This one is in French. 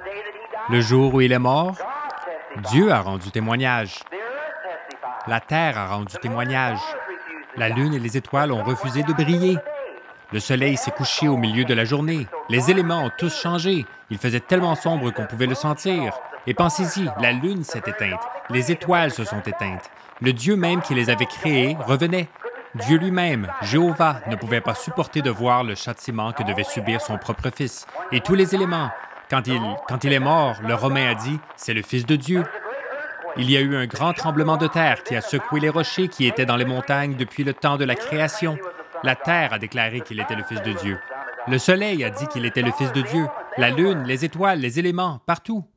Le jour où il est mort, Dieu a rendu témoignage. La terre a rendu témoignage. La lune et les étoiles ont refusé de briller. Le soleil s'est couché au milieu de la journée. Les éléments ont tous changé. Il faisait tellement sombre qu'on pouvait le sentir. Et pensez-y, la lune s'est éteinte. Les étoiles se sont éteintes. Le Dieu même qui les avait créées revenait. Dieu lui-même, Jéhovah, ne pouvait pas supporter de voir le châtiment que devait subir son propre fils. Et tous les éléments. Quand il est mort, le Romain a dit, c'est le Fils de Dieu. Il y a eu un grand tremblement de terre qui a secoué les rochers qui étaient dans les montagnes depuis le temps de la création. La terre a déclaré qu'il était le Fils de Dieu. Le soleil a dit qu'il était le Fils de Dieu. La lune, les étoiles, les éléments, partout.